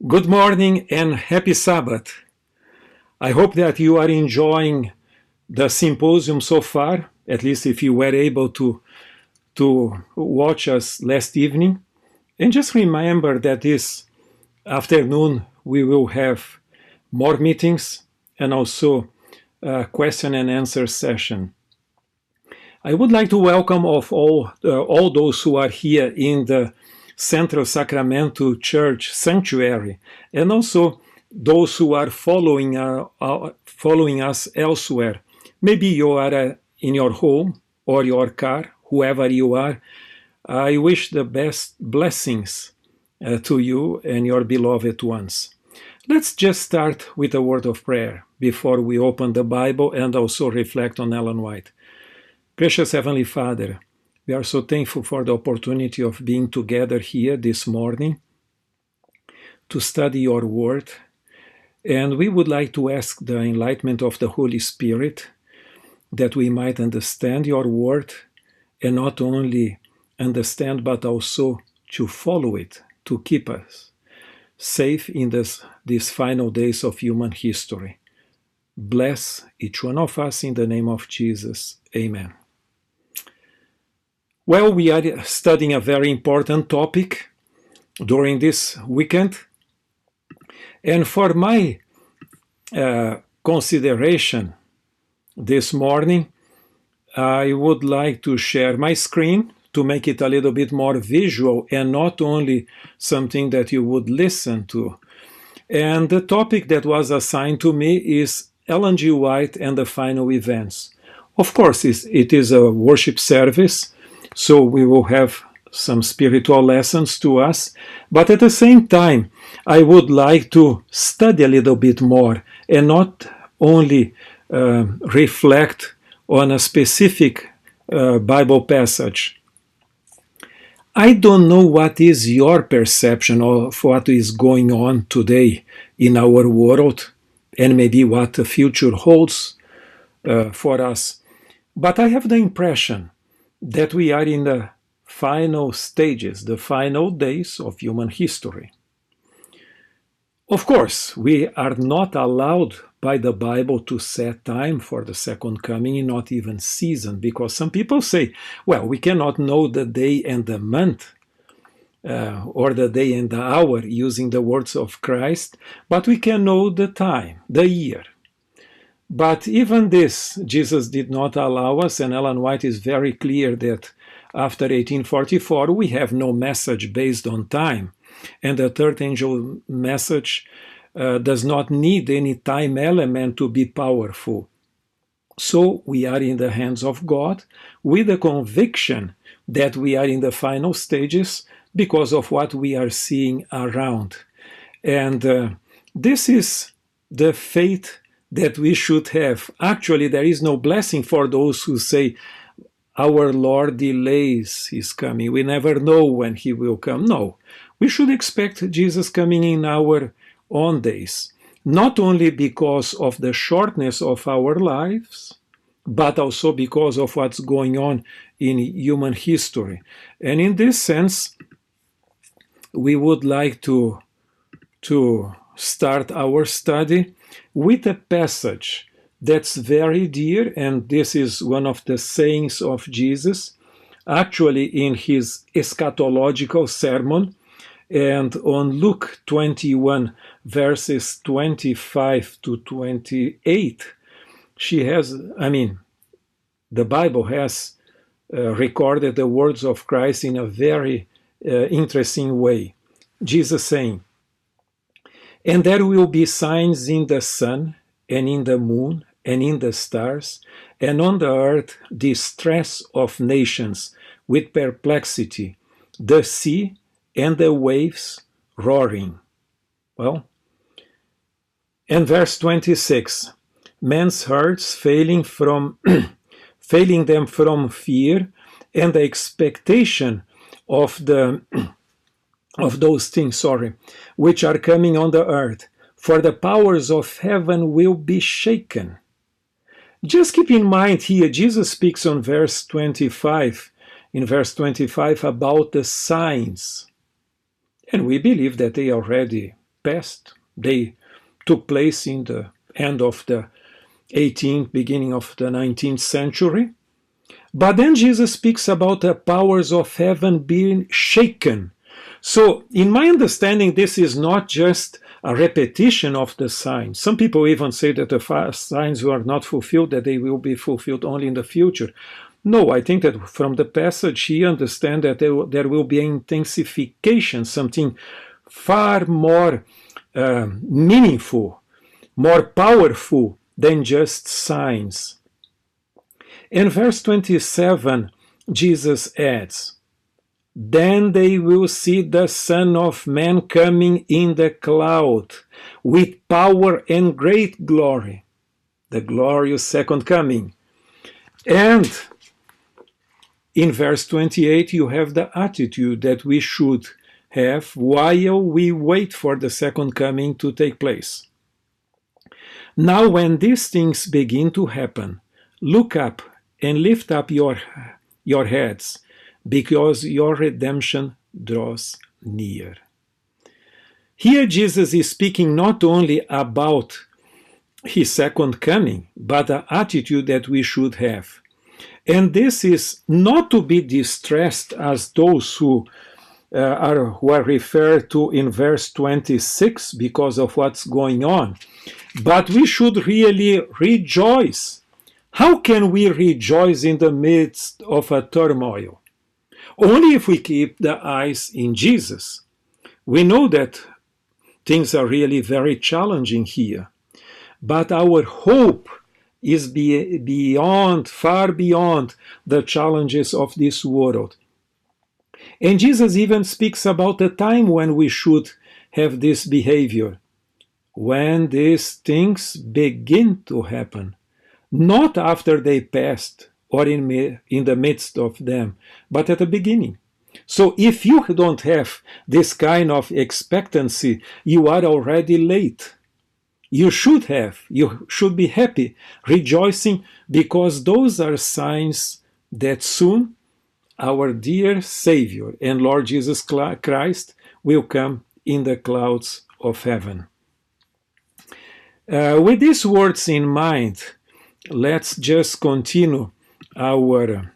Good morning and happy Sabbath. I hope that you are enjoying the symposium so far, at least if you were able to watch us last evening. And just remember that this afternoon we will have more meetings and also a question and answer session. I would like to welcome all those who are here in the Central Sacramento Church Sanctuary, and also those who are following us elsewhere. Maybe you are in your home or your car, whoever you are. I wish the best blessings to you and your beloved ones. Let's just start with a word of prayer before we open the Bible and also reflect on Ellen White. Gracious Heavenly Father, we are so thankful for the opportunity of being together here this morning to study your word. And we would like to ask the enlightenment of the Holy Spirit that we might understand your word and not only understand but also to follow it, to keep us safe in these final days of human history. Bless each one of us in the name of Jesus. Amen. Well, we are studying a very important topic during this weekend. And for my consideration this morning, I would like to share my screen to make it a little bit more visual and not only something that you would listen to. And the topic that was assigned to me is Ellen G. White and the Final Events. Of course, it is a worship service, so we will have some spiritual lessons to us. But at the same time, I would like to study a little bit more and not only reflect on a specific Bible passage. I don't know what is your perception of what is going on today in our world and maybe what the future holds for us. But I have the impression that we are in the final stages, the final days of human history. Of course, we are not allowed by the Bible to set time for the second coming, not even season, because some people say, well, we cannot know the day and the month or the day and the hour using the words of Christ, but we can know the time, the year. But even this, Jesus did not allow us, and Ellen White is very clear that after 1844, we have no message based on time. And the third angel message does not need any time element to be powerful. So we are in the hands of God with the conviction that we are in the final stages because of what we are seeing around. And this is the faith that we should have. Actually, there is no blessing for those who say, our Lord delays his coming. We never know when he will come. No, we should expect Jesus coming in our own days, not only because of the shortness of our lives, but also because of what's going on in human history. And in this sense, we would like to start our study with a passage that's very dear, and this is one of the sayings of Jesus, actually in his eschatological sermon, and on Luke 21, verses 25 to 28, the Bible has recorded the words of Christ in a very interesting way. Jesus saying, "And there will be signs in the sun and in the moon and in the stars, and on the earth distress of nations with perplexity, the sea and the waves roaring." Well, and verse 26, men's hearts failing them from fear and the expectation of those things, which are coming on the earth, for the powers of heaven will be shaken. Just keep in mind here, Jesus speaks in verse 25 about the signs. And we believe that they already past. They took place in the end of the 18th, beginning of the 19th century. But then Jesus speaks about the powers of heaven being shaken. So, in my understanding, this is not just a repetition of the signs. Some people even say that the signs were not fulfilled, that they will be fulfilled only in the future. No, I think that from the passage he understands that there will be an intensification, something far more meaningful, more powerful than just signs. In verse 27, Jesus adds, "Then they will see the Son of Man coming in the cloud with power and great glory," the glorious second coming. And in verse 28, you have the attitude that we should have while we wait for the second coming to take place. "Now when these things begin to happen, look up and lift up your heads, because your redemption draws near." Here Jesus is speaking not only about his second coming, but the attitude that we should have. And this is not to be distressed as those who are referred to in verse 26 because of what's going on, but we should really rejoice. How can we rejoice in the midst of a turmoil? Only if we keep the eyes in Jesus. We know that things are really very challenging here, but our hope is far beyond the challenges of this world. And Jesus even speaks about the time when we should have this behavior, when these things begin to happen. Not after they passed or in the midst of them, but at the beginning. So if you don't have this kind of expectancy, you are already late. You should be happy, rejoicing, because those are signs that soon our dear Savior and Lord Jesus Christ will come in the clouds of heaven. With these words in mind, let's just continue our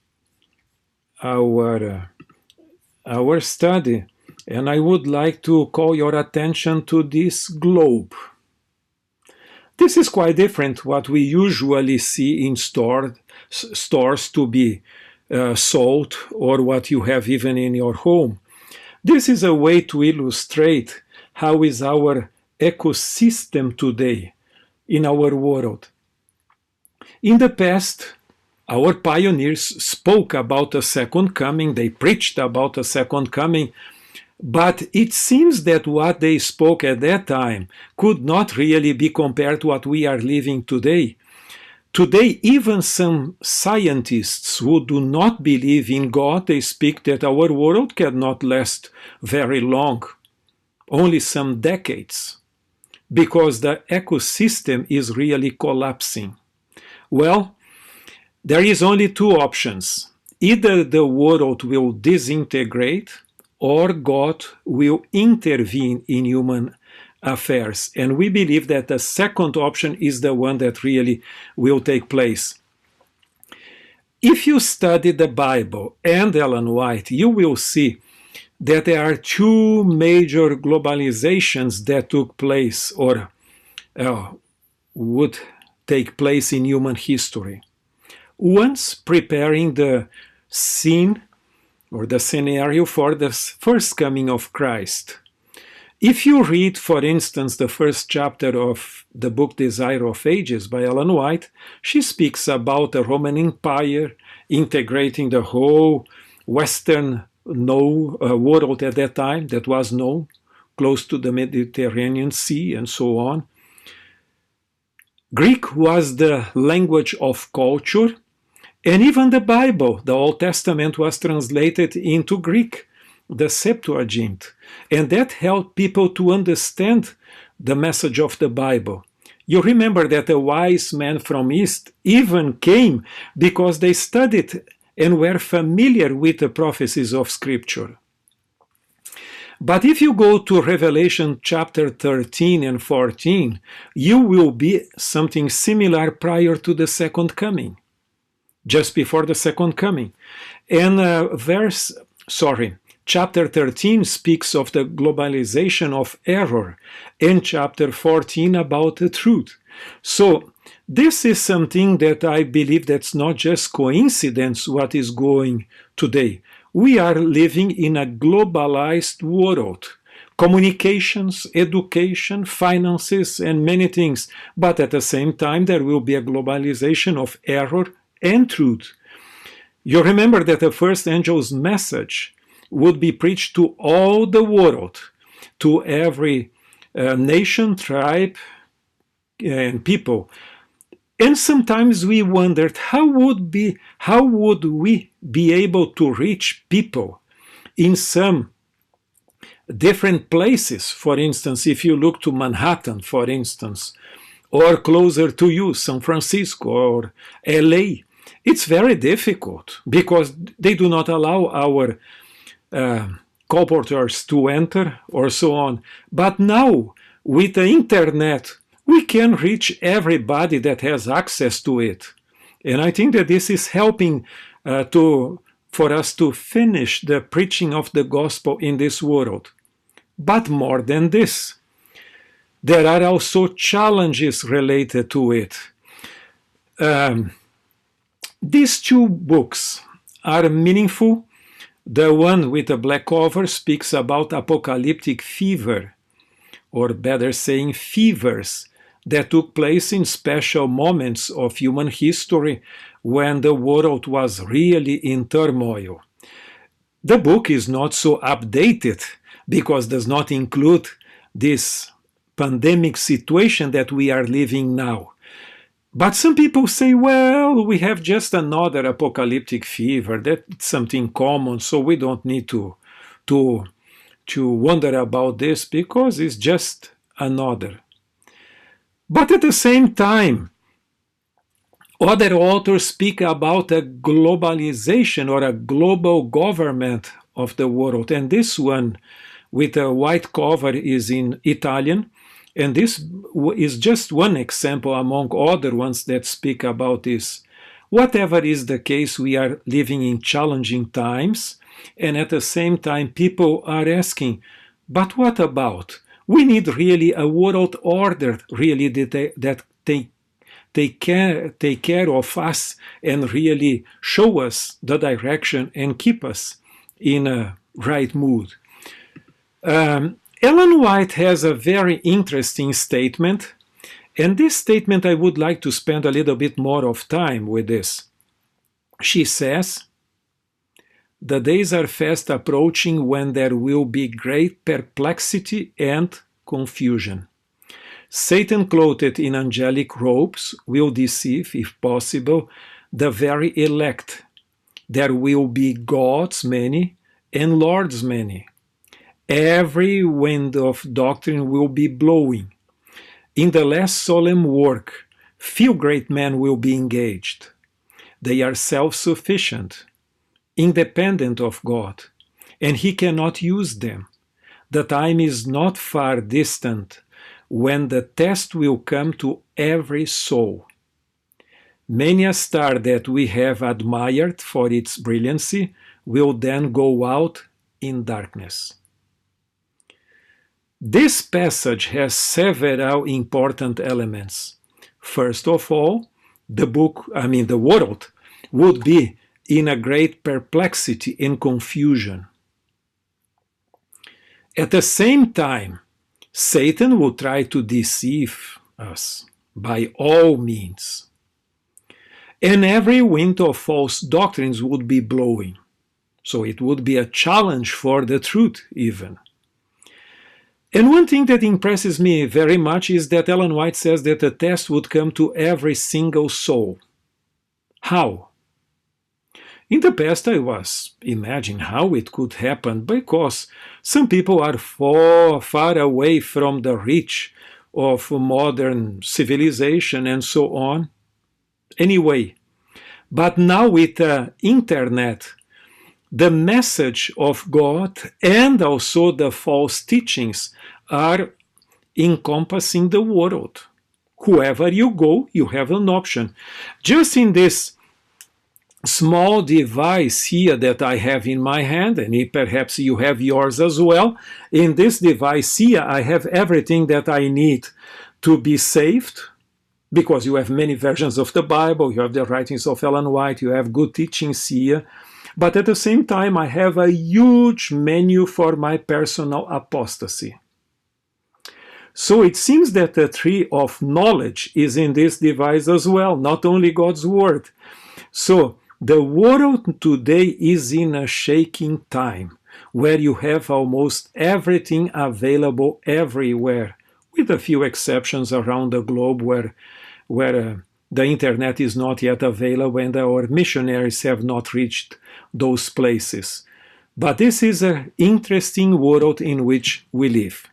study, and I would like to call your attention to this globe. This is quite different what we usually see in stores to be sold, or what you have even in your home. This is a way to illustrate how is our ecosystem today in our world. In the past, our pioneers spoke about a second coming, they preached about a second coming, but it seems that what they spoke at that time could not really be compared to what we are living today. Today, even some scientists who do not believe in God, they speak that our world cannot last very long, only some decades, because the ecosystem is really collapsing. Well, there is only two options. Either the world will disintegrate, or God will intervene in human affairs. And we believe that the second option is the one that really will take place. If you study the Bible and Ellen White, you will see that there are two major globalizations that took place or would take place in human history. Once preparing the scene or the scenario for the first coming of Christ. If you read, for instance, the first chapter of the book Desire of Ages by Ellen White, she speaks about the Roman Empire integrating the whole Western world at that time that was known, close to the Mediterranean Sea and so on. Greek was the language of culture, and even the Bible, the Old Testament, was translated into Greek, the Septuagint, and that helped people to understand the message of the Bible. You remember that the wise men from East even came because they studied and were familiar with the prophecies of Scripture. But if you go to Revelation chapter 13 and 14, you will be something similar prior to the second coming, just before the second coming. And chapter 13 speaks of the globalization of error, and chapter 14 about the truth. So this is something that I believe that's not just coincidence what is going today. We are living in a globalized world. Communications, education, finances, and many things. But at the same time, there will be a globalization of error and truth. You remember that the first angel's message would be preached to all the world, to every nation, tribe, and people. And sometimes we wondered how would we be able to reach people in some different places. For instance, if you look to Manhattan, for instance, or closer to you, San Francisco or LA, it's very difficult because they do not allow our colporteurs to enter or so on. But now, with the internet, we can reach everybody that has access to it. And I think that this is helping for us to finish the preaching of the gospel in this world. But more than this, there are also challenges related to it. These two books are meaningful. The one with the black cover speaks about apocalyptic fever, or better saying, fevers, that took place in special moments of human history when the world was really in turmoil. The book is not so updated because it does not include this pandemic situation that we are living now. But some people say, well, we have just another apocalyptic fever. That's something common, so we don't need to wonder about this because it's just another. But at the same time, other authors speak about a globalization or a global government of the world. And this one with a white cover is in Italian. And this is just one example among other ones that speak about this. Whatever is the case, we are living in challenging times. And at the same time, people are asking, but what about? We need really a world order, really, that take care of us and really show us the direction and keep us in a right mood. Ellen White has a very interesting statement, and this statement I would like to spend a little bit more of time with this. She says, "The days are fast approaching when there will be great perplexity and confusion. Satan, clothed in angelic robes, will deceive, if possible, the very elect. There will be gods many and lords many. Every wind of doctrine will be blowing. In the last solemn work, few great men will be engaged. They are self-sufficient, independent of God, and He cannot use them. The time is not far distant when the test will come to every soul. Many a star that we have admired for its brilliancy will then go out in darkness." This passage has several important elements. First of all, the world would be in a great perplexity and confusion. At the same time, Satan will try to deceive us by all means. And every wind of false doctrines would be blowing. So it would be a challenge for the truth even. And one thing that impresses me very much is that Ellen White says that the test would come to every single soul. How? In the past I was imagining how it could happen because some people are far away from the reach of modern civilization and so on. Anyway, but now with the internet, the message of God and also the false teachings are encompassing the world. Wherever you go, you have an option. Just in this small device here that I have in my hand, and perhaps you have yours as well, in this device here I have everything that I need to be saved, because you have many versions of the Bible, you have the writings of Ellen White, you have good teachings here, but at the same time I have a huge menu for my personal apostasy. So it seems that the tree of knowledge is in this device as well, not only God's word. So the world today is in a shaking time where you have almost everything available everywhere, with a few exceptions around the globe where the internet is not yet available and our missionaries have not reached those places. But this is an interesting world in which we live.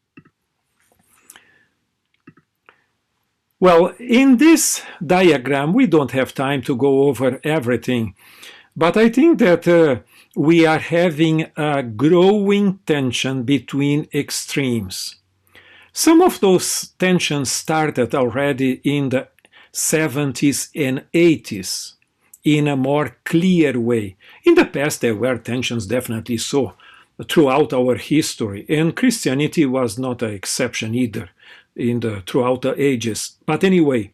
Well, in this diagram, we don't have time to go over everything, but I think that we are having a growing tension between extremes. Some of those tensions started already in the 70s and 80s in a more clear way. In the past, there were tensions, definitely so, throughout our history, and Christianity was not an exception either throughout the ages. But anyway,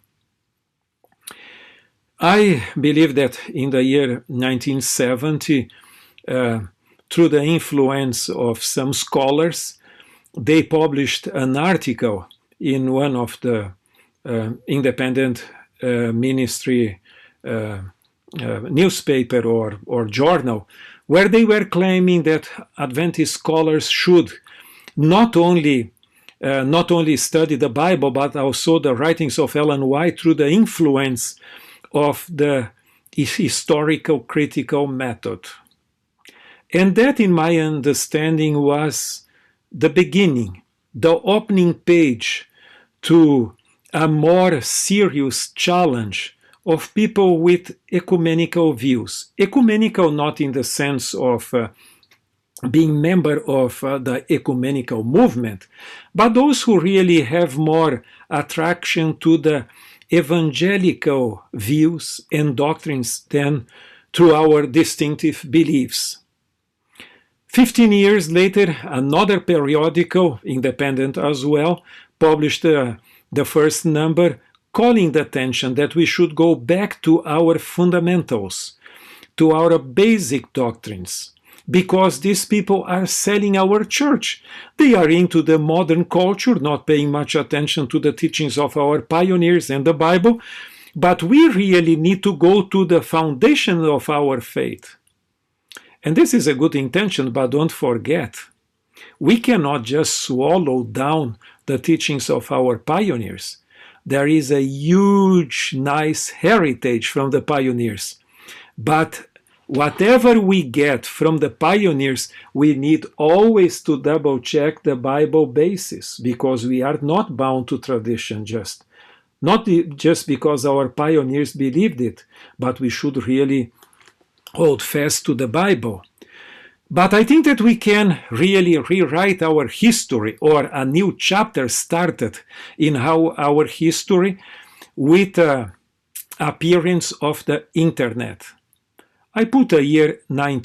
I believe that in the year 1970, through the influence of some scholars, they published an article in one of the independent ministry newspaper or journal, where they were claiming that Adventist scholars should not only study the Bible, but also the writings of Ellen White through the influence of the historical critical method. And that, in my understanding, was the beginning, the opening page to a more serious challenge of people with ecumenical views. Ecumenical not in the sense of being member of the ecumenical movement, but those who really have more attraction to the evangelical views and doctrines than to our distinctive beliefs. 15 years later, another periodical, independent as well, published the first number, calling the attention that we should go back to our fundamentals, to our basic doctrines, because these people are selling our church. They are into the modern culture, not paying much attention to the teachings of our pioneers and the Bible, but we really need to go to the foundation of our faith. And this is a good intention, but don't forget, we cannot just swallow down the teachings of our pioneers. There is a huge, nice heritage from the pioneers. But whatever we get from the pioneers, we need always to double check the Bible basis, because we are not bound to tradition not just because our pioneers believed it, but we should really hold fast to the Bible. But I think that we can really rewrite our history, or a new chapter started in our history with the appearance of the internet. I put the year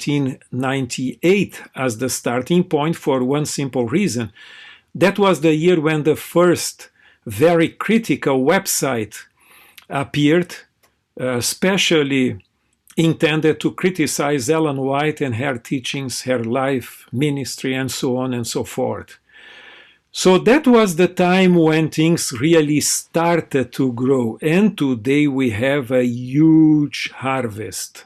1998 as the starting point for one simple reason. That was the year when the first very critical website appeared, especially intended to criticize Ellen White and her teachings, her life, ministry, and so on and so forth. So that was the time when things really started to grow, and today we have a huge harvest.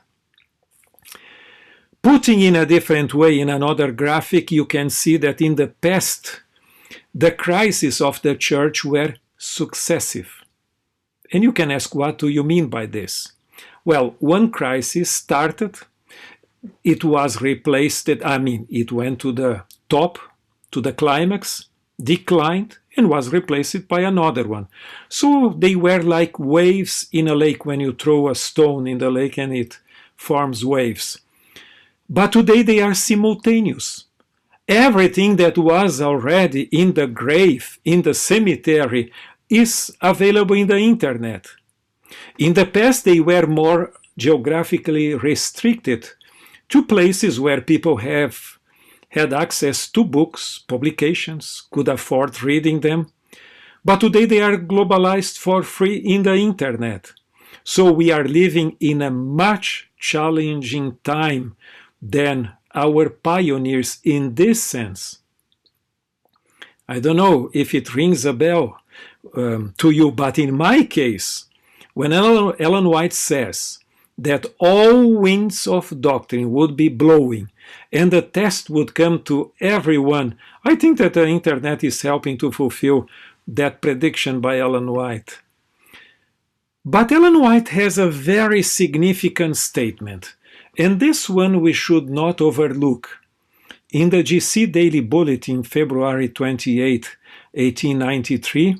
Putting in a different way, in another graphic, you can see that in the past, the crises of the church were successive. And you can ask, what do you mean by this? Well, one crisis started, it was replaced, it went to the top, to the climax, declined, and was replaced by another one. So they were like waves in a lake when you throw a stone in the lake and it forms waves. But today they are simultaneous. Everything that was already in the grave, in the cemetery, is available in the internet. In the past, they were more geographically restricted to places where people have had access to books, publications, could afford reading them. But today they are globalized for free in the internet. So we are living in a much challenging time than our pioneers in this sense. I don't know if it rings a bell to you, but in my case, when Ellen White says that all winds of doctrine would be blowing and the test would come to everyone, I think that the internet is helping to fulfill that prediction by Ellen White. But Ellen White has a very significant statement, and this one we should not overlook. In the GC Daily Bulletin, February 28, 1893,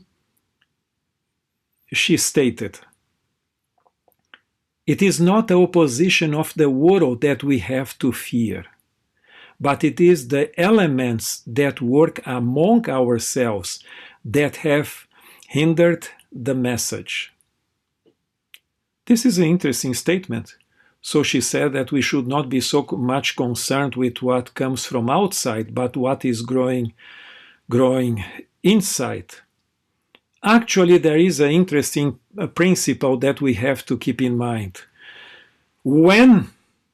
she stated, "It is not the opposition of the world that we have to fear, but it is the elements that work among ourselves that have hindered the message." This is an interesting statement. So she said that we should not be so much concerned with what comes from outside, but what is growing inside. Actually, there is an interesting principle that we have to keep in mind. When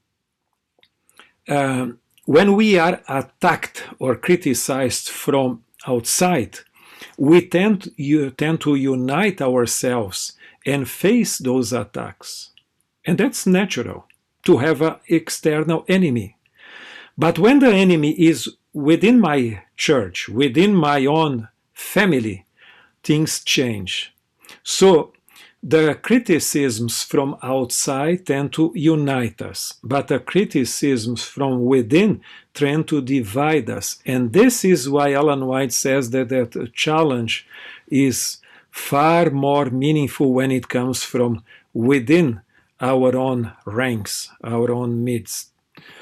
we are attacked or criticized from outside, we tend to unite ourselves and face those attacks. And that's natural, to have an external enemy. But when the enemy is within my church, within my own family, things change. So the criticisms from outside tend to unite us, but the criticisms from within tend to divide us. And this is why Ellen White says that the challenge is far more meaningful when it comes from within our own ranks, our own midst.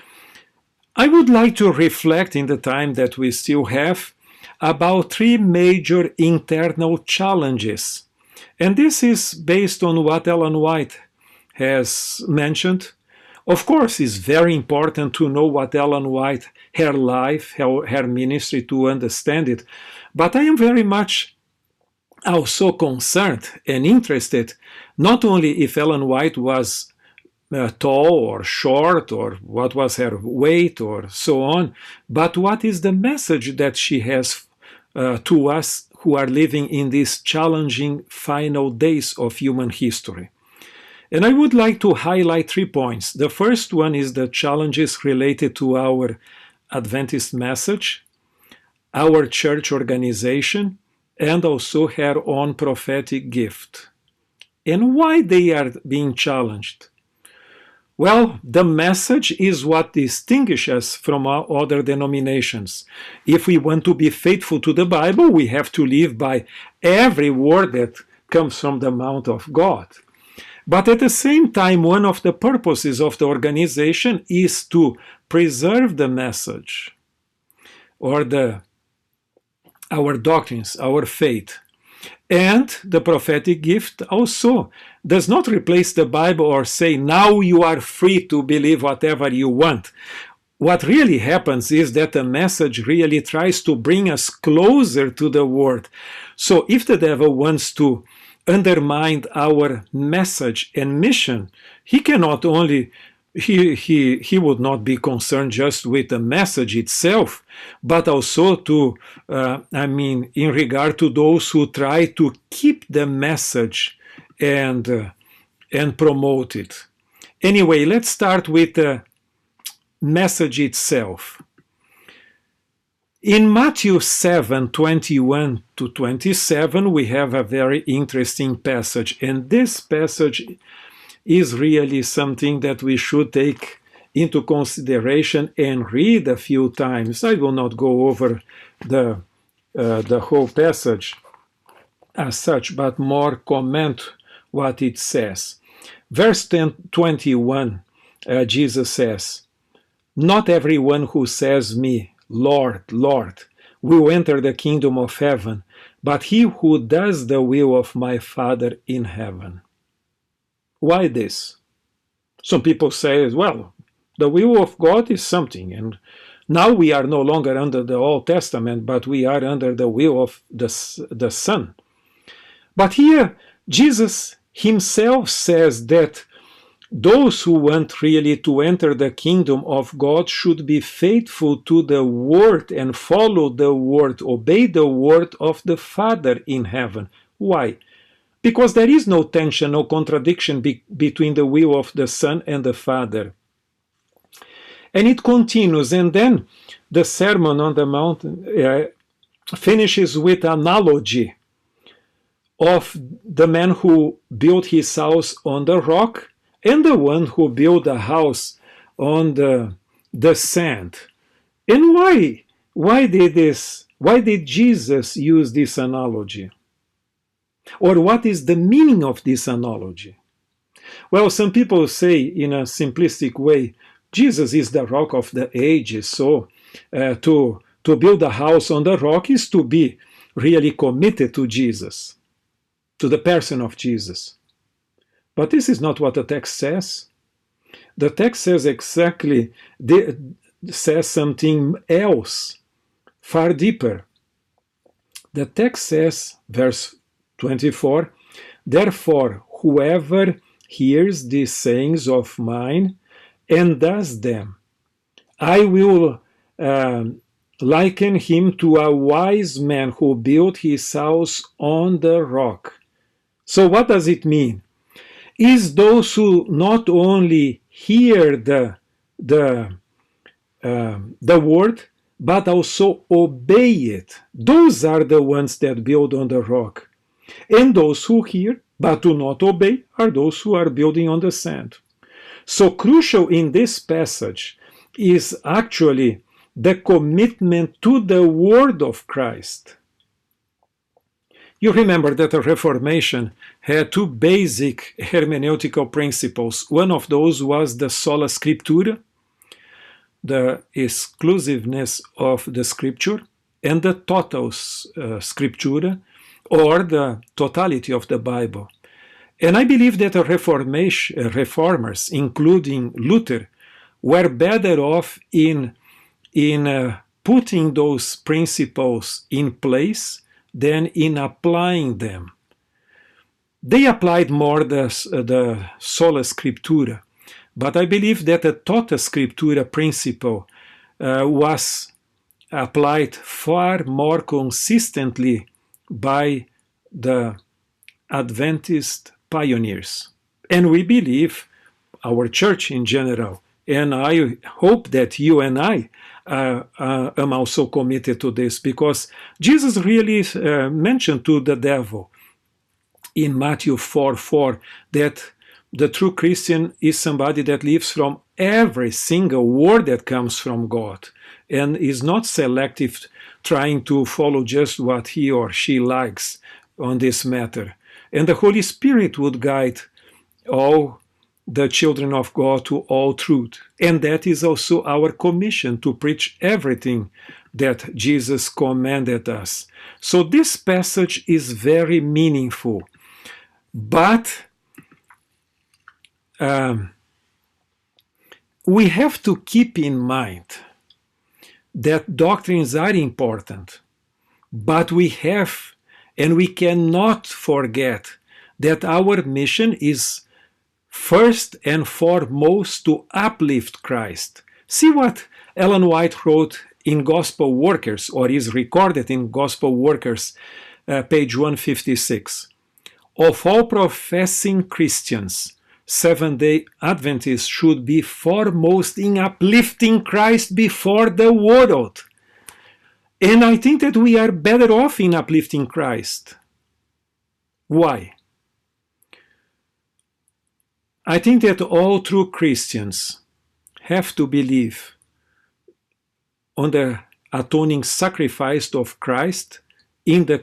I would like to reflect in the time that we still have about three major internal challenges. And this is based on what Ellen White has mentioned. Of course, it's very important to know what Ellen White, her life, her ministry, to understand it. But I am very much also concerned and interested not only if Ellen White was tall or short or what was her weight or so on, but what is the message that she has to us who are living in these challenging final days of human history. And I would like to highlight 3 points. The first one is the challenges related to our Adventist message, our church organization, and also her own prophetic gift. And why they are being challenged? Well, the message is what distinguishes us from other denominations. If we want to be faithful to the Bible, we have to live by every word that comes from the mouth of God. But at the same time, one of the purposes of the organization is to preserve the message or our doctrines, our faith. And the prophetic gift also does not replace the Bible or say, now you are free to believe whatever you want. What really happens is that the message really tries to bring us closer to the Word. So if the devil wants to undermine our message and mission, he cannot only he would not be concerned just with the message itself, but also to, in regard to those who try to keep the message and promote it. Anyway, let's start with the message itself. In Matthew 7, 21 to 27, we have a very interesting passage, and this passage is really something that we should take into consideration and read a few times. I will not go over the whole passage as such, but more comment what it says. Verse 21, Jesus says, Not everyone who says me, Lord, Lord, will enter the kingdom of heaven, but he who does the will of my Father in heaven. Why this? Some people say, well, the will of God is something, and now we are no longer under the Old Testament, but we are under the will of the Son. But here, Jesus himself says that those who want really to enter the kingdom of God should be faithful to the word and follow the word, obey the word of the Father in heaven. Why? Because there is no tension, no contradiction between the will of the Son and the Father. And it continues, and then the Sermon on the Mount finishes with analogy of the man who built his house on the rock and the one who built a house on the sand. And why? Why did Jesus use this analogy? Or what is the meaning of this analogy? Well, some people say in a simplistic way, Jesus is the rock of the ages, so to build a house on the rock is to be really committed to Jesus, to the person of Jesus. But this is not what the text says. The text says says something else, far deeper. The text says, verse 24, therefore, whoever hears these sayings of mine and does them, I will liken him to a wise man who built his house on the rock. So what does it mean? Is those who not only hear the word, but also obey it. Those are the ones that build on the rock. And those who hear, but do not obey, are those who are building on the sand. So crucial in this passage is actually the commitment to the word of Christ. You remember that the Reformation had two basic hermeneutical principles. One of those was the sola scriptura, the exclusiveness of the scripture, and the total scriptura, or the totality of the Bible. And I believe that the reformers, including Luther, were better off in putting those principles in place than in applying them. They applied more the sola scriptura, but I believe that the tota scriptura principle was applied far more consistently by the Adventist pioneers. And we believe, our church in general, and I hope that you and I am also committed to this, because Jesus really mentioned to the devil in Matthew 4:4 that the true Christian is somebody that lives from every single word that comes from God and is not selective, trying to follow just what he or she likes on this matter. And the Holy Spirit would guide all the children of God to all truth. And that is also our commission, to preach everything that Jesus commanded us. So this passage is very meaningful. But we have to keep in mind that doctrines are important, but we have and we cannot forget that our mission is first and foremost to uplift Christ. See what Ellen White wrote in Gospel Workers, or is recorded in Gospel Workers, page 156. Of all professing Christians, Seventh-day Adventists should be foremost in uplifting Christ before the world. And I think that we are better off in uplifting Christ. Why? I think that all true Christians have to believe on the atoning sacrifice of Christ in the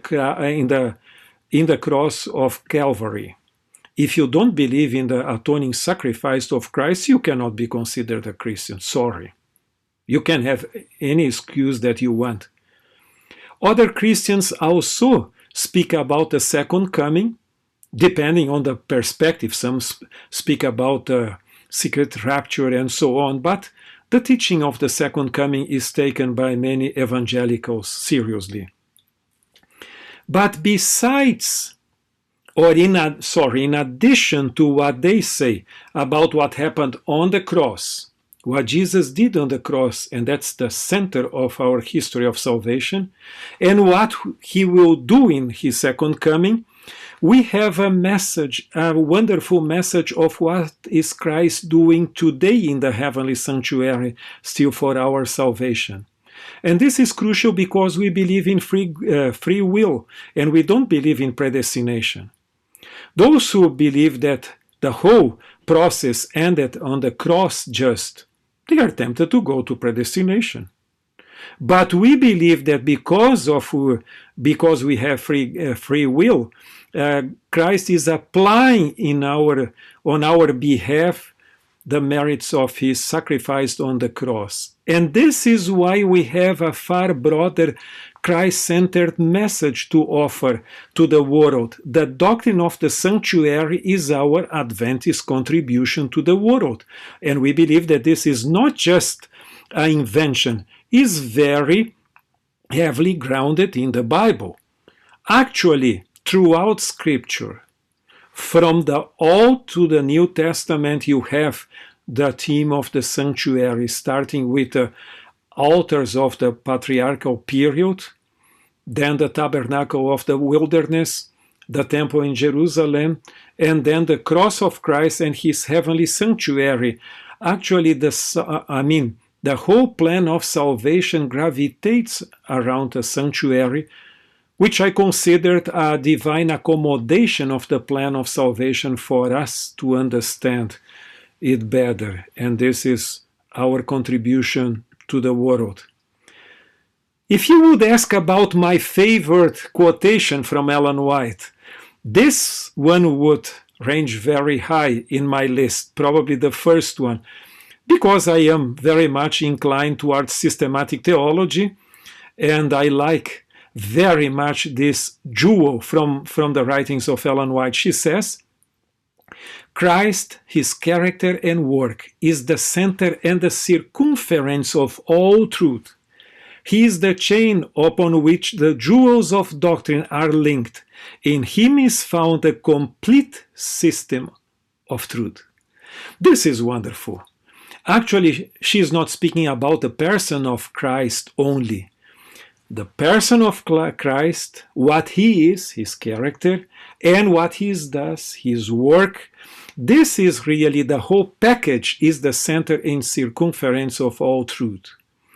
cross of Calvary. If you don't believe in the atoning sacrifice of Christ, you cannot be considered a Christian. Sorry. You can have any excuse that you want. Other Christians also speak about the second coming, depending on the perspective. Some speak about secret rapture and so on, but the teaching of the second coming is taken by many evangelicals seriously. But besides, or in addition to what they say about what happened on the cross, what Jesus did on the cross, and that's the center of our history of salvation, and what he will do in his second coming, we have a message, a wonderful message of what is Christ doing today in the heavenly sanctuary, still for our salvation. And this is crucial because we believe in free will, and we don't believe in predestination. Those who believe that the whole process ended on the cross they are tempted to go to predestination. But we believe that because we have free will, Christ is applying on our behalf the merits of his sacrifice on the cross. And this is why we have a far broader Christ-centered message to offer to the world. The doctrine of the sanctuary is our Adventist contribution to the world. And we believe that this is not just an invention, is very heavily grounded in the Bible. Actually, throughout Scripture, from the Old to the New Testament, you have the theme of the sanctuary, starting with the altars of the patriarchal period, then the tabernacle of the wilderness, the temple in Jerusalem, and then the cross of Christ and his heavenly sanctuary. Actually, the whole plan of salvation gravitates around a sanctuary, which I considered a divine accommodation of the plan of salvation for us to understand it better. And this is our contribution to the world. If you would ask about my favorite quotation from Ellen White, this one would range very high in my list, probably the first one, because I am very much inclined towards systematic theology, and I like very much this jewel from the writings of Ellen White. She says, Christ, his character and work, is the center and the circumference of all truth. He is the chain upon which the jewels of doctrine are linked. In him is found a complete system of truth. This is wonderful. Actually, she is not speaking about the person of Christ only. The person of Christ, what he is, his character, and what he does, his work, this is really the whole package, is the center and circumference of all truth.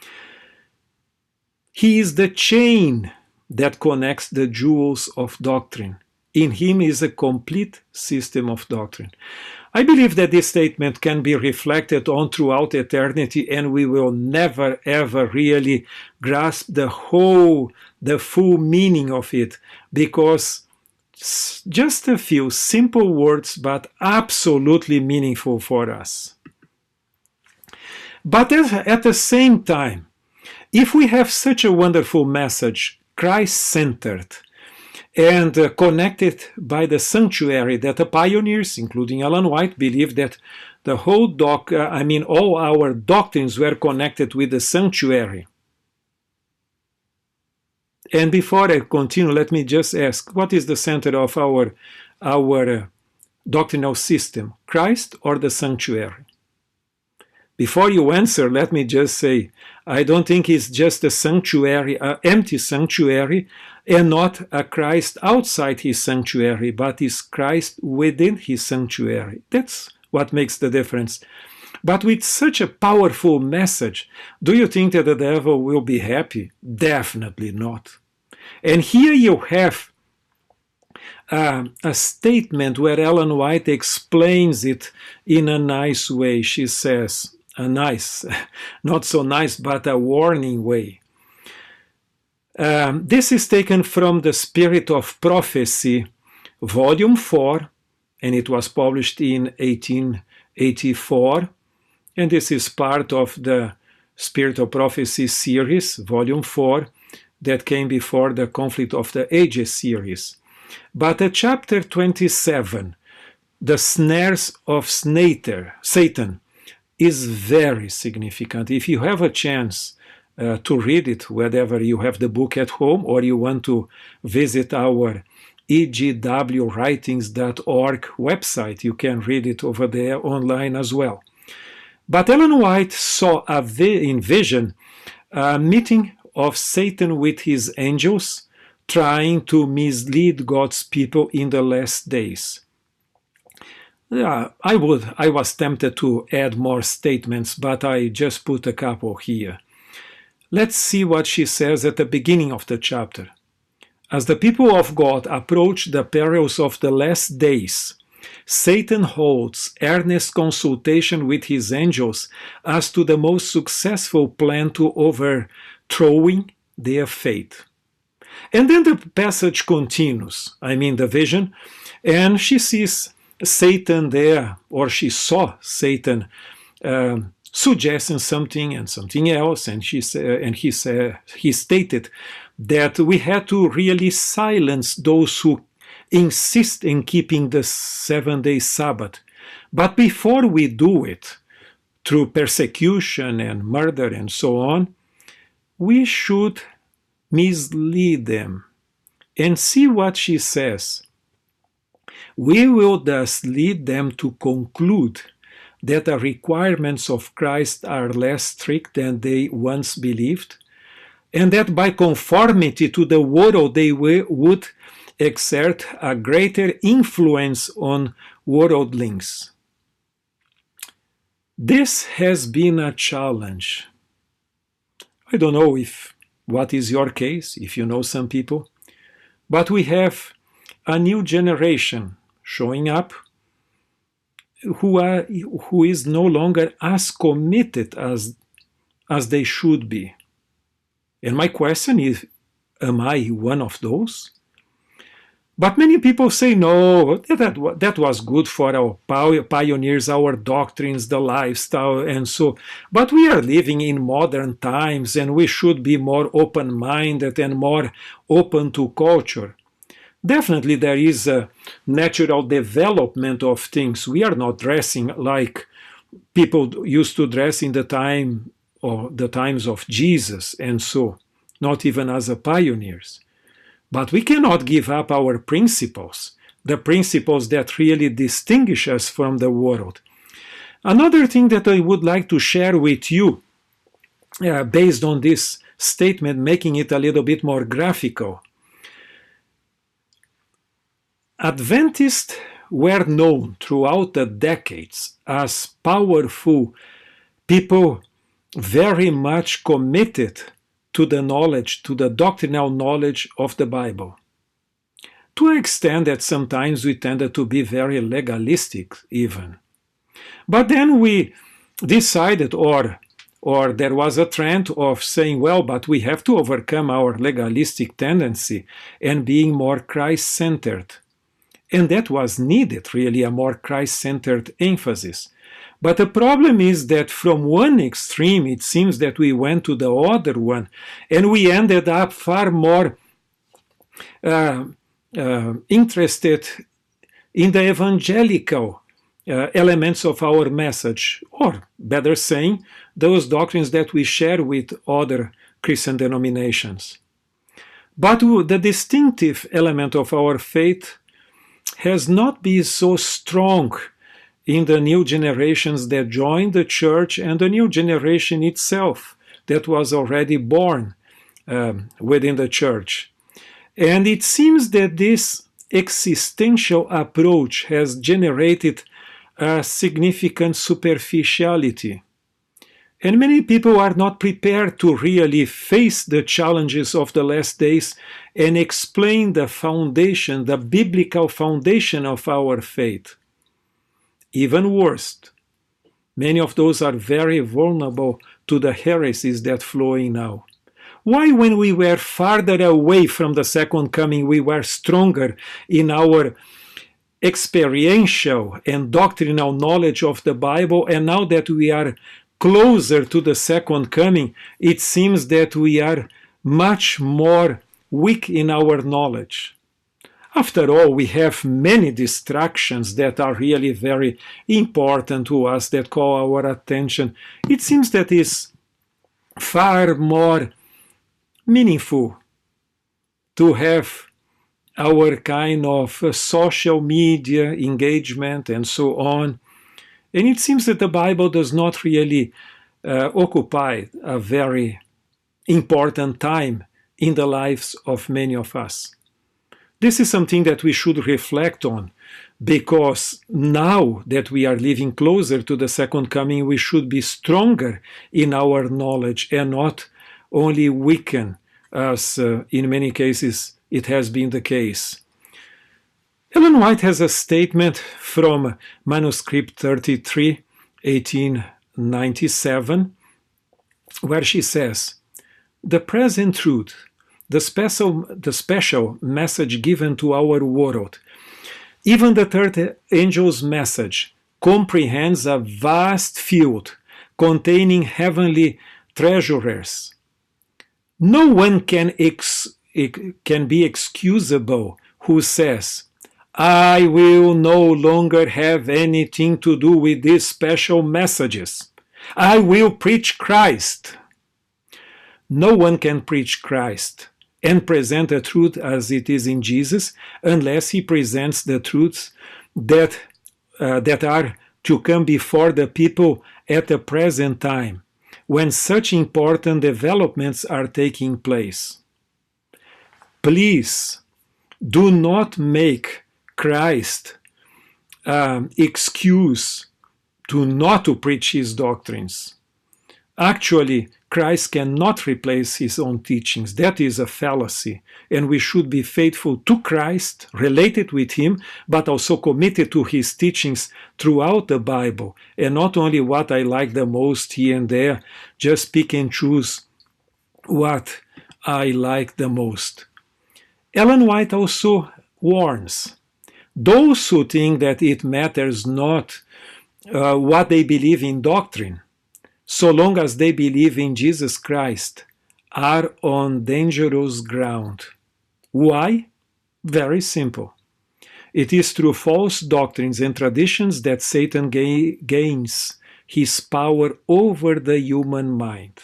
He is the chain that connects the jewels of doctrine. In him is a complete system of doctrine. I believe that this statement can be reflected on throughout eternity, and we will never ever really grasp the full meaning of it, because just a few simple words, but absolutely meaningful for us. But at the same time, if we have such a wonderful message, Christ-centered, and connected by the sanctuary, that the pioneers, including Ellen White, believed that the whole all our doctrines were connected with the sanctuary. And before I continue, let me just ask, what is the center of our doctrinal system, Christ or the sanctuary? Before you answer, let me just say, I don't think it's just a sanctuary, an empty sanctuary, and not a Christ outside his sanctuary, but is Christ within his sanctuary. That's what makes the difference. But with such a powerful message, do you think that the devil will be happy? Definitely not. And here you have a statement where Ellen White explains it in a nice way. She says, not so nice, but a warning way. This is taken from The Spirit of Prophecy, Volume 4, and it was published in 1884. And this is part of the Spirit of Prophecy series, Volume 4, that came before the Conflict of the Ages series. But at chapter 27, the snares of Satan, is very significant. If you have a chance to read it, whether you have the book at home or you want to visit our egwritings.org website, you can read it over there online as well. But Ellen White saw in vision a meeting of Satan with his angels trying to mislead God's people in the last days. I was tempted to add more statements, but I just put a couple here. Let's see what she says at the beginning of the chapter. As the people of God approach the perils of the last days, Satan holds earnest consultation with his angels as to the most successful plan to overthrowing their faith. And then the passage continues, the vision, and she sees Satan there, or she saw Satan suggesting something and something else, and he stated that we had to really silence those who insist in keeping the 7-day Sabbath. But before we do it, through persecution and murder and so on, we should mislead them. And see what she says. We will thus lead them to conclude that the requirements of Christ are less strict than they once believed, and that by conformity to the world they would exert a greater influence on worldlings. This has been a challenge. I don't know what is your case, if you know some people, but we have a new generation showing up who is no longer as committed as they should be. And my question is, am I one of those? But many people say, no, that was good for our pioneers, our doctrines, the lifestyle, and so. But we are living in modern times, and we should be more open-minded and more open to culture. Definitely there is a natural development of things. We are not dressing like people used to dress in the times of Jesus and so, not even as a pioneers. But we cannot give up our principles, the principles that really distinguish us from the world. Another thing that I would like to share with you, based on this statement, making it a little bit more graphical. Adventists were known throughout the decades as powerful people, very much committed to the knowledge, to the doctrinal knowledge of the Bible. To an extent that sometimes we tended to be very legalistic even. But then we decided, or there was a trend of saying, well, but we have to overcome our legalistic tendency and being more Christ-centered. And that was needed, really, a more Christ-centered emphasis. But the problem is that from one extreme, it seems that we went to the other one, and we ended up far more interested in the evangelical elements of our message, or better saying, those doctrines that we share with other Christian denominations. But the distinctive element of our faith has not been so strong in the new generations that joined the church and the new generation itself that was already born within the church. And it seems that this existential approach has generated a significant superficiality. And many people are not prepared to really face the challenges of the last days and explain the foundation, the biblical foundation of our faith. Even worse, many of those are very vulnerable to the heresies that flowing now. Why, when we were farther away from the second coming, we were stronger in our experiential and doctrinal knowledge of the Bible, and now that we are closer to the second coming, it seems that we are much more weak in our knowledge. After all, we have many distractions that are really very important to us, that call our attention. It seems that it's far more meaningful to have our kind of social media engagement and so on. And it seems that the Bible does not really occupy a very important time in the lives of many of us. This is something that we should reflect on, because now that we are living closer to the second coming, we should be stronger in our knowledge and not only weaken, as in many cases it has been the case. Ellen White has a statement from Manuscript 33, 1897, where she says, "The present truth, the special message given to our world, even the third angel's message, comprehends a vast field containing heavenly treasures. No one can be excusable who says, 'I will no longer have anything to do with these special messages. I will preach Christ.' No one can preach Christ and present the truth as it is in Jesus unless he presents the truths that are to come before the people at the present time, when such important developments are taking place. Please do not make Christ excuse to not to preach his doctrines. Actually, Christ cannot replace his own teachings. That is a fallacy. And we should be faithful to Christ, related with him, but also committed to his teachings throughout the Bible. And not only what I like the most here and there, just pick and choose what I like the most. Ellen White also warns those who think that it matters not what they believe in doctrine, so long as they believe in Jesus Christ, are on dangerous ground. Why? Very simple. It is through false doctrines and traditions that Satan gains his power over the human mind.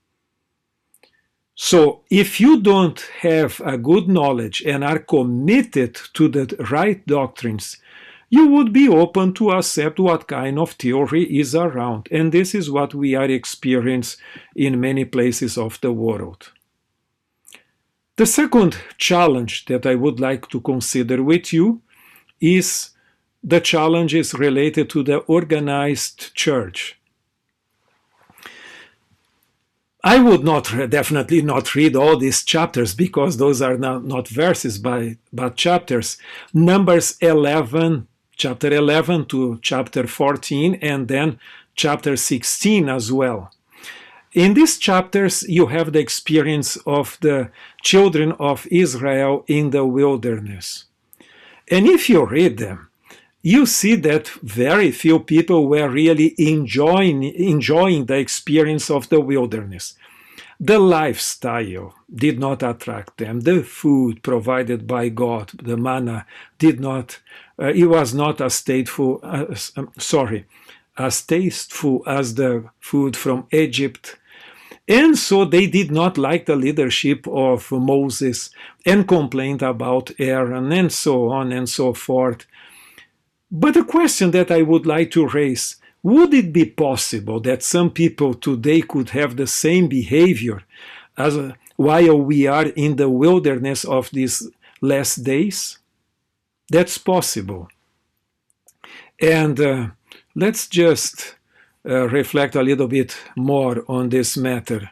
So, if you don't have a good knowledge and are committed to the right doctrines, you would be open to accept what kind of theory is around. And this is what we are experiencing in many places of the world. The second challenge that I would like to consider with you is the challenges related to the organized church. I would definitely not read all these chapters, because those are not verses but chapters. Numbers 11, chapter 11 to chapter 14, and then chapter 16 as well. In these chapters, you have the experience of the children of Israel in the wilderness. And if you read them, you see that very few people were really enjoying the experience of the wilderness. The lifestyle did not attract them. The food provided by God, the manna, it was not as tasteful as the food from Egypt. And so they did not like the leadership of Moses and complained about Aaron and so on and so forth. But the question that I would like to raise, would it be possible that some people today could have the same behavior as while we are in the wilderness of these last days? That's possible. And let's just reflect a little bit more on this matter.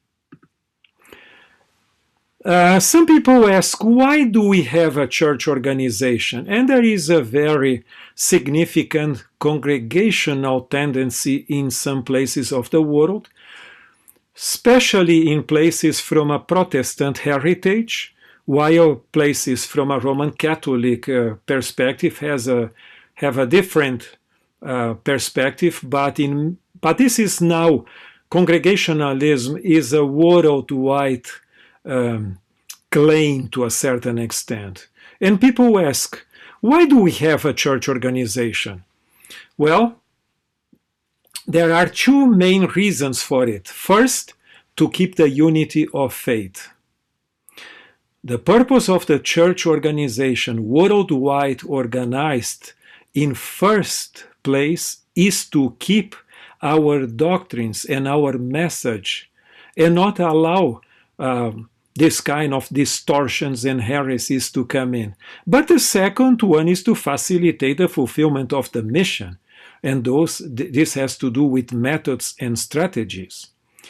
Some people ask, why do we have a church organization? And there is a very significant congregational tendency in some places of the world, especially in places from a Protestant heritage, while places from a Roman Catholic perspective have a different perspective, but in But this is now, congregationalism is a worldwide claim to a certain extent. And people ask, why do we have a church organization? Well, there are two main reasons for it. First, to keep the unity of faith. The purpose of the church organization, worldwide organized, in first place, is to keep our doctrines and our message and not allow this kind of distortions and heresies to come in. But the second one is to facilitate the fulfillment of the mission. And this has to do with methods and strategies.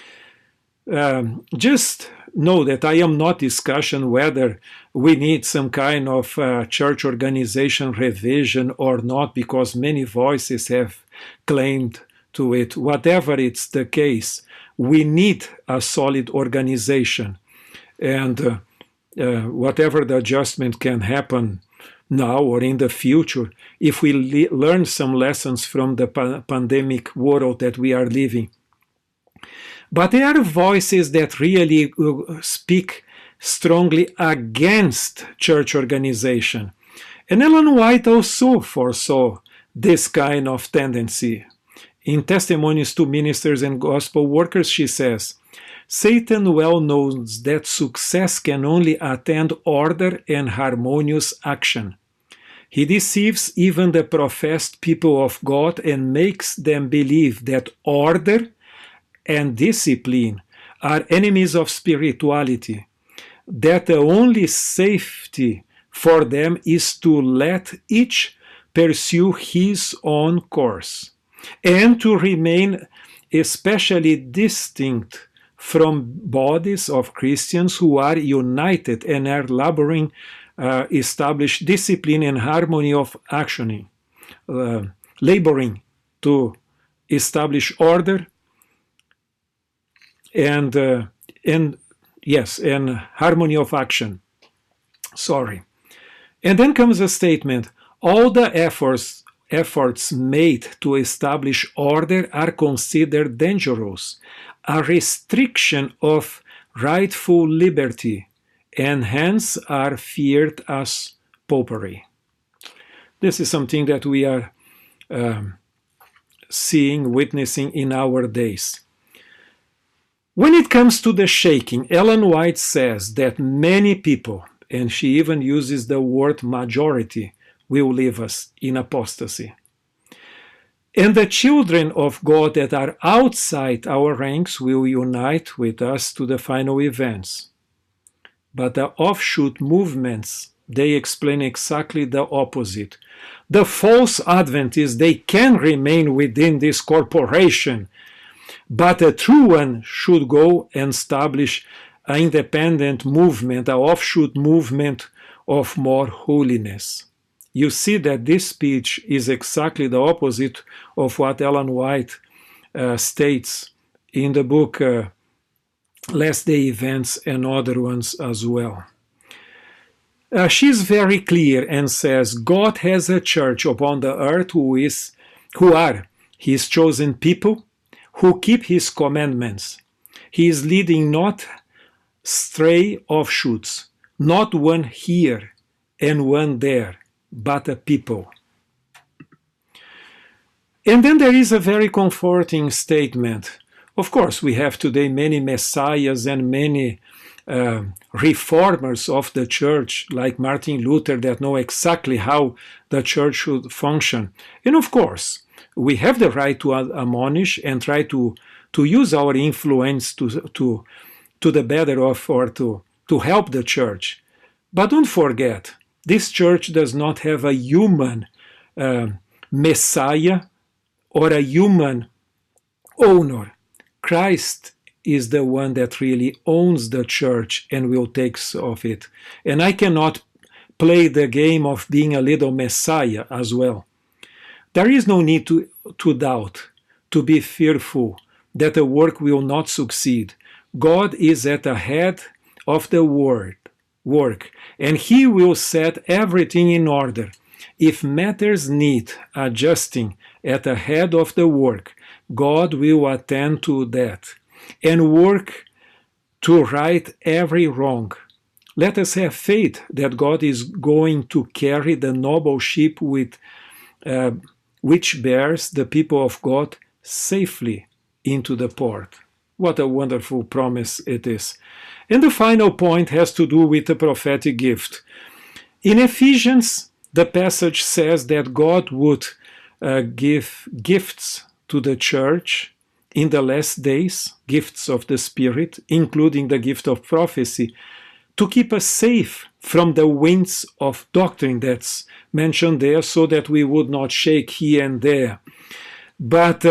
Just know that I am not discussing whether we need some kind of church organization revision or not, because many voices have claimed to it. Whatever it's the case, we need a solid organization. And whatever the adjustment can happen now or in the future, if we learn some lessons from the pandemic world that we are living. But there are voices that really speak strongly against church organization. And Ellen White also foresaw this kind of tendency. In Testimonies to Ministers and Gospel Workers, she says, Satan well knows that success can only attend order and harmonious action. He deceives even the professed people of God and makes them believe that order and discipline are enemies of spirituality, that the only safety for them is to let each pursue his own course, and to remain especially distinct from bodies of Christians who are united and are laboring establish discipline and harmony of actioning, laboring to establish order and harmony of action. Sorry. And then comes a statement, all the efforts made to establish order are considered dangerous, a restriction of rightful liberty, and hence are feared as popery. This is something that we are witnessing in our days. When it comes to the shaking, Ellen White says that many people, and she even uses the word majority, will leave us in apostasy. And the children of God that are outside our ranks will unite with us to the final events. But the offshoot movements, they explain exactly the opposite. The false Adventists, they can remain within this corporation, but a true one should go and establish an independent movement, an offshoot movement of more holiness. You see that this speech is exactly the opposite of what Ellen White states in the book Last Day Events and other ones as well. She's very clear and says, God has a church upon the earth who are his chosen people, who keep his commandments. He is leading not stray offshoots, not one here and one there, but a people. And then there is a very comforting statement. Of course, we have today many messiahs and many reformers of the church, like Martin Luther, that know exactly how the church should function. And of course, we have the right to admonish and try to use our influence to the better of, or to help the church. But don't forget, this church does not have a human Messiah or a human owner. Christ is the one that really owns the church and will take of it. And I cannot play the game of being a little Messiah as well. There is no need to doubt, to be fearful that the work will not succeed. God is at the head of the work, and he will set everything in order. If matters need adjusting at the head of the work, God will attend to that and work to right every wrong. Let us have faith that God is going to carry the noble ship with which bears the people of God safely into the port. What a wonderful promise it is. And the final point has to do with the prophetic gift. In Ephesians, the passage says that God would give gifts to the church in the last days, gifts of the Spirit, including the gift of prophecy, to keep us safe from the winds of doctrine that's mentioned there, so that we would not shake here and there. But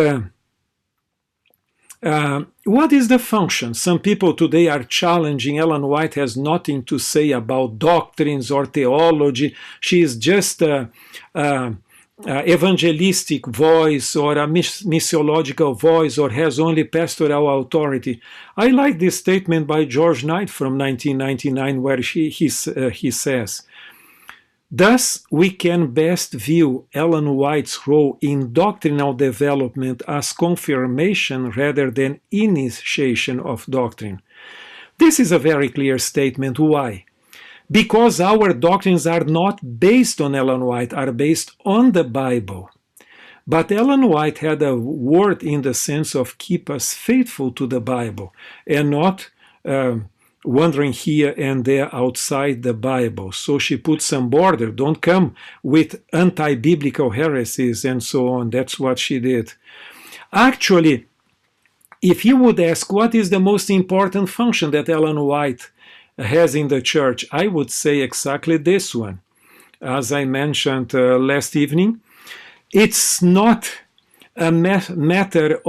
what is the function? Some people today are challenging Ellen White has nothing to say about doctrines or theology. She is just a evangelistic voice or a missiological voice, or has only pastoral authority. I like this statement by George Knight from 1999, where he says, "Thus we can best view Ellen White's role in doctrinal development as confirmation rather than initiation of doctrine." This is a very clear statement. Why? Because our doctrines are not based on Ellen White, are based on the Bible. But Ellen White had a word in the sense of keep us faithful to the Bible and not wandering here and there outside the Bible. So she put some border. Don't come with anti-biblical heresies and so on. That's what she did. Actually, if you would ask what is the most important function that Ellen White has in the church, I would say exactly this one. As I mentioned last evening, it's not a matter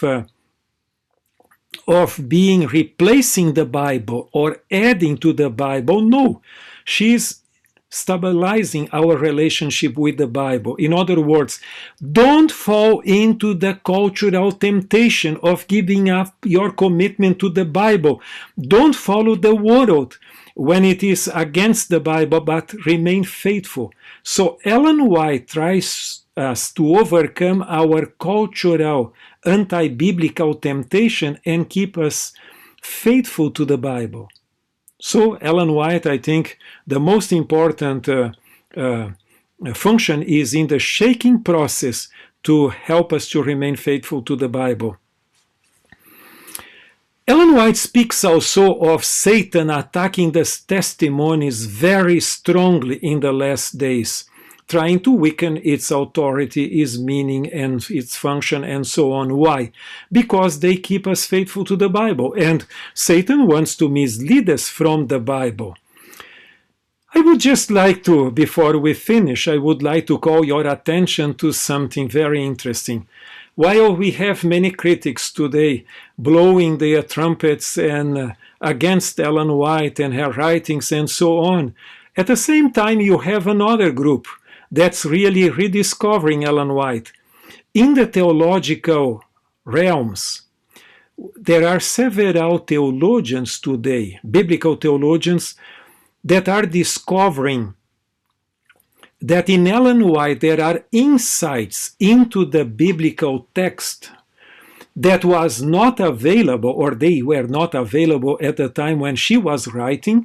of being replacing the Bible or adding to the Bible. No, she's stabilizing our relationship with the Bible. In other words, don't fall into the cultural temptation of giving up your commitment to the Bible. Don't follow the world when it is against the Bible, but remain faithful. So Ellen White tries us to overcome our cultural anti-biblical temptation and keep us faithful to the Bible. So Ellen White, I think the most important function is in the shaking process to help us to remain faithful to the Bible. Ellen White speaks also of Satan attacking the testimonies very strongly in the last days, trying to weaken its authority, its meaning, and its function, and so on. Why? Because they keep us faithful to the Bible, and Satan wants to mislead us from the Bible. I would just like to, before we finish, I would like to call your attention to something very interesting. While we have many critics today blowing their trumpets and against Ellen White and her writings and so on, at the same time you have another group that's really rediscovering Ellen White. In the theological realms, there are several theologians today, biblical theologians, that are discovering that in Ellen White there are insights into the biblical text that was not available, or they were not available at the time when she was writing,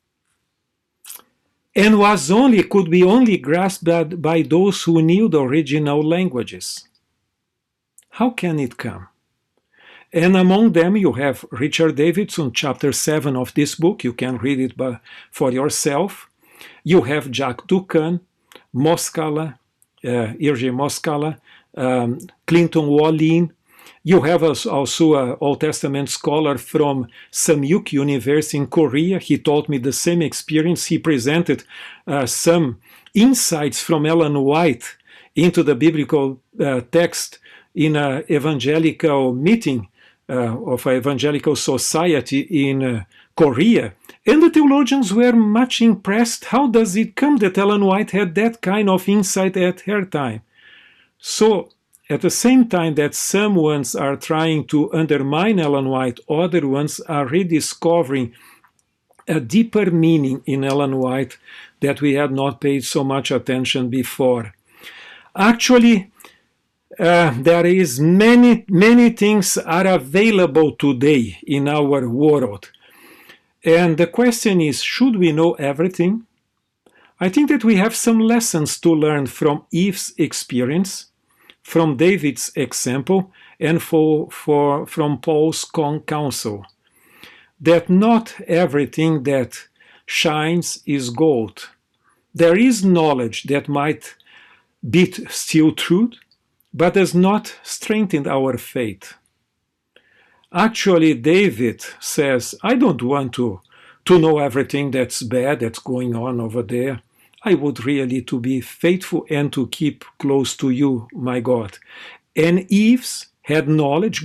and could be only grasped by those who knew the original languages. How can it come? And among them you have Richard Davidson, chapter 7 of this book. You can read it for yourself. You have Jack Duncan, Moskala, Irje Moskala, Clinton Wallin. You have also an Old Testament scholar from Samyuk University in Korea. He told me the same experience. He presented some insights from Ellen White into the biblical text in an evangelical meeting of an evangelical society in Korea. And the theologians were much impressed. How does it come that Ellen White had that kind of insight at her time? So, at the same time that some ones are trying to undermine Ellen White, other ones are rediscovering a deeper meaning in Ellen White that we had not paid so much attention before. Actually, There is many things are available today in our world. And the question is, should we know everything? I think that we have some lessons to learn from Eve's experience, from David's example, and from Paul's counsel. That not everything that shines is gold. There is knowledge that might be still truth, but does not strengthen our faith. Actually, David says, I don't want to know everything that's bad, that's going on over there. I would really to be faithful and to keep close to you, my God. And Eve had knowledge,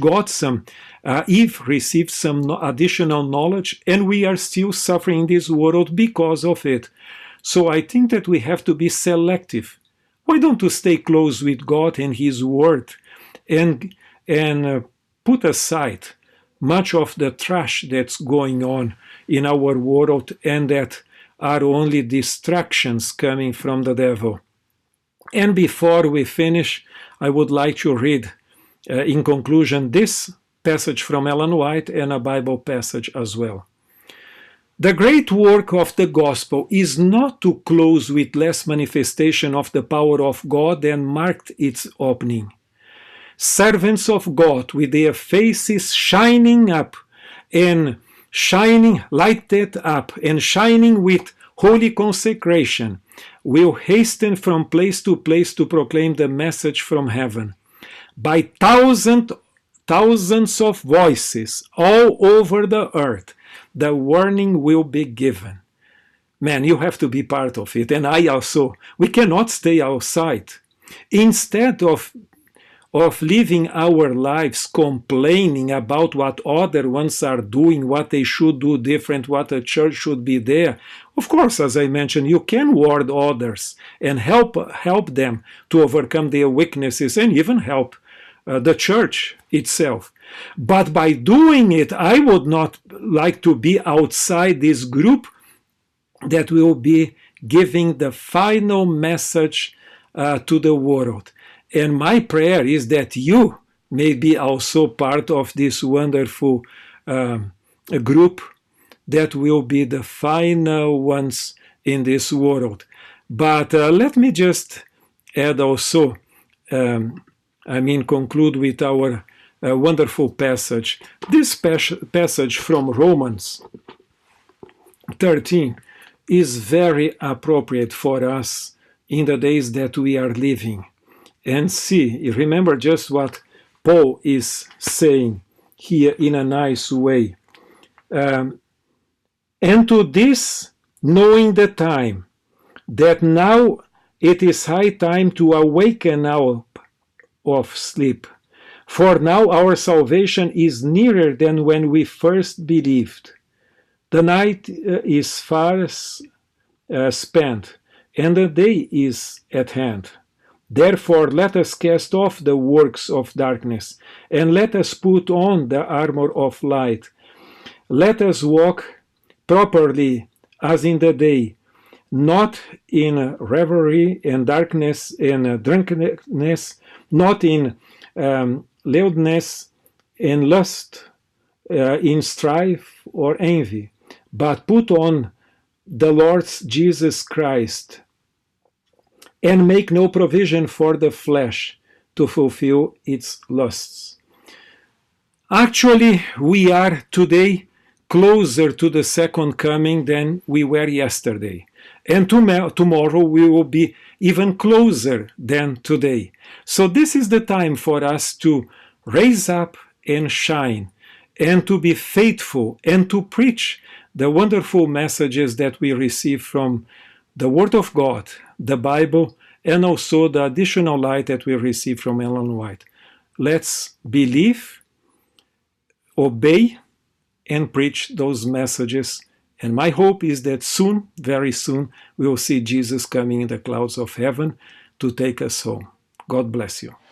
Eve received some additional knowledge, and we are still suffering in this world because of it. So I think that we have to be selective. Why don't you stay close with God and His Word and put aside much of the trash that's going on in our world and that are only distractions coming from the devil. And before we finish, I would like to read, in conclusion, this passage from Ellen White and a Bible passage as well. The great work of the gospel is not to close with less manifestation of the power of God than marked its opening. Servants of God with their faces shining up and lighted up and shining with holy consecration will hasten from place to place to proclaim the message from heaven. By thousands of voices all over the earth, the warning will be given. Man, you have to be part of it, and I also. We cannot stay outside. Instead of living our lives complaining about what other ones are doing, what they should do different, what a church should be there. Of course, as I mentioned, you can warn others and help them to overcome their weaknesses and even help the church itself. But by doing it, I would not like to be outside this group that will be giving the final message to the world. And my prayer is that you may be also part of this wonderful group that will be the final ones in this world. But let me just add also, conclude with our wonderful passage. This passage from Romans 13 is very appropriate for us in the days that we are living. And remember just what Paul is saying here in a nice way. And to this, knowing the time, that now it is high time to awaken out of sleep. For now our salvation is nearer than when we first believed. The night is far spent, and the day is at hand. Therefore let us cast off the works of darkness, and let us put on the armor of light. Let us walk properly as in the day, not in revelry and darkness and drunkenness, not in lewdness and lust, in strife or envy, but put on the Lord Jesus Christ, and make no provision for the flesh to fulfill its lusts. Actually, we are today closer to the second coming than we were yesterday. And tomorrow we will be even closer than today. So this is the time for us to raise up and shine, and to be faithful, and to preach the wonderful messages that we receive from the Word of God, the Bible, and also the additional light that we receive from Ellen White. Let's believe, obey, and preach those messages. And my hope is that soon, very soon, we will see Jesus coming in the clouds of heaven to take us home. God bless you.